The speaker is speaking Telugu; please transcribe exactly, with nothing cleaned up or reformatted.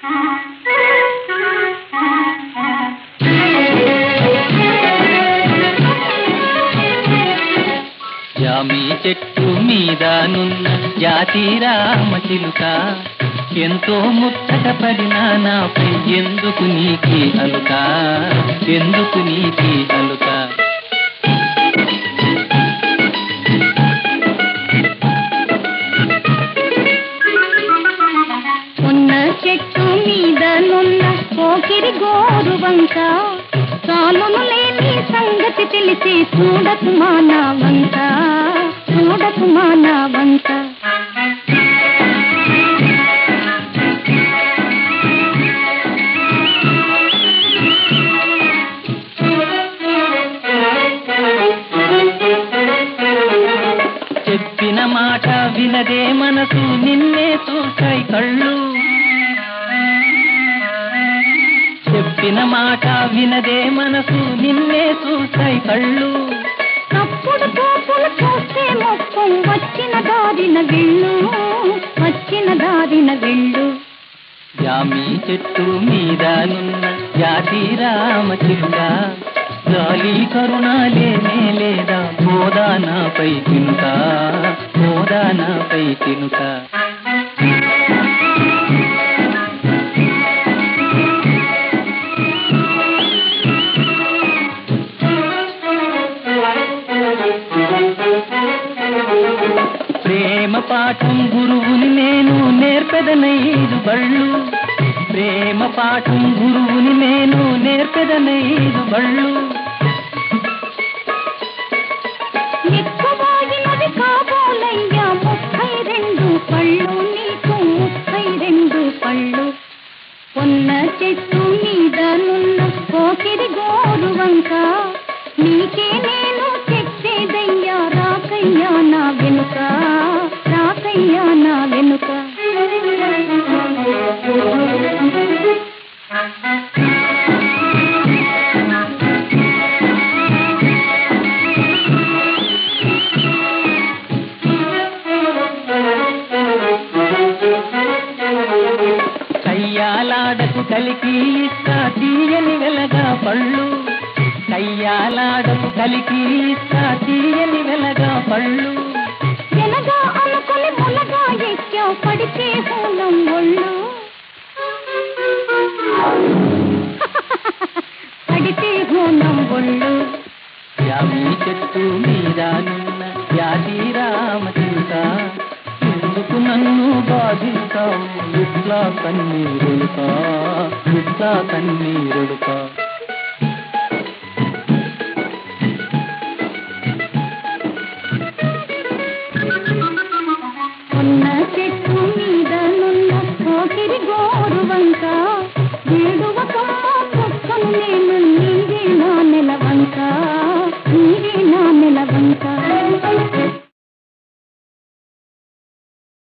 జామి చెట్టు మీదనున్న జాతి రామచిలుక, ఎంతో ముచ్చట పడినా నాపై ఎందుకు నీకి అలుక, ఎందుకు నీకి అలుక. ఉన్న చెట్టు మీదనున్న పోకిరి గోరు వంక, చాలును లేని సంగతి తెలిసి చూడకు మానా వంక, చూడకు మానా వంక. చెప్పిన మాట వినదే మనసు నిన్నే చూసాయి కళ్ళు, చెప్పిన మాట వినదే మనసు నిన్నే చూసాయి కళ్ళు. తప్పుడు తోపులు చూస్తే మొత్తం వచ్చిన దారిన వెళ్ళు, వచ్చిన దారిన వెళ్ళు. జామి చెట్టు మీదనున్న జాతి రామచిలుక, గాలి కరుణ లేనే లేదా గోదానాపై తినుక, గోదానాపై తినుక. ప్రేమ పాఠం గురువుని నేను నేర్పెదనైదు బళ్ళు, ప్రేమ పాఠం గురువుని నేను నేర్పెదనైదు బళ్ళు. ఎక్కువైనది కాబోలయ్యా ముప్పై రెండు పళ్ళు, నీకు ముప్పై రెండు పళ్ళు. ఉన్న చెట్టు మీదనున్న పోకిరి గోరు వంక, నీకే నేను చెప్పేదయ్యా రాకయ్యా నా వెనుక, రాకయ్యా నా వెనుక. కయ్యాలాడకు కలికి ఇస్తా తీయని వెలగా పళ్ళు, కయ్యాలాడకు కలికి ఇస్తా తీయని వెలగా పళ్ళు. వెనగా అనుకుని మునగా ఎక్కా పడితే హూలం ఒళ్ళు, పడితే హూలం ఒళ్ళు. జామి చెట్టు మీదనున్న జాతి రామచిలుక, ఎందుకు నన్ను బాధిస్తావు ఇట్లా కన్నీరుడుకా, ఇట్లా కన్నీరుడుకా.